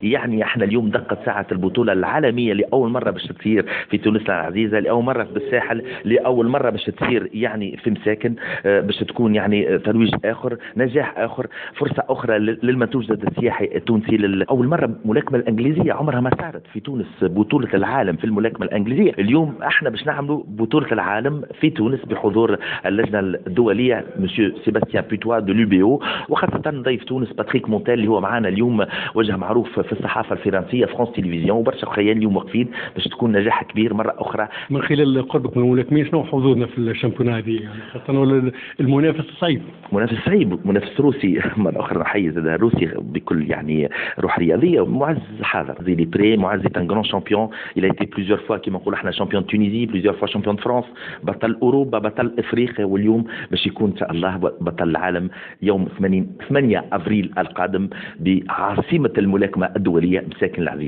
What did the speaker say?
يعني احنا اليوم دقت ساعة البطولة العالمية لأول مرة باش تصير في تونس العزيزة، لأول مرة بالساحل، لأول مرة باش تصير يعني في مساكن، باش تكون يعني ترويج آخر، نجاح آخر، فرصة أخرى للمنتوج السياحي التونسي. أول مرة الملاكمة الإنجليزية عمرها ما صارت في تونس، بطولة العالم في الملاكمة الإنجليزية. اليوم احنا باش نعملوا بطولة العالم في تونس بحضور اللجنة الدولية مسيو سيباستيان بوتوا دو لوبيو، وخاصة ضيف تونس باتريك مونتال اللي هو معنا اليوم، وجه معروف في الصحافة الفرنسية فرانس تيليفزيون، وبرشا خيال اليوم واقفين باش تكون نجاح كبير مرة أخرى. من خلال قربك من الملاكمين شنو حظوظنا في الشامبيونات هذه؟ يعني خاصة المنافس صعيب. منافس صعيب، منافس روسي مرة أخرى نحيز هذا الروسي بكل يعني روح رياضية. معز حاضر زيلي بري، معز ان جران شامبيون، il a été plusieurs fois كما نقول احنا شامبيون تونيزي، plusieurs fois شامبيون فرانس، بطل أوروبا، بطل إفريقيا، واليوم باش يكون إن شاء الله بطل العالم يوم 8 أفريل القادم بعاصمة الملاكمة الدولية مساكن العزيز.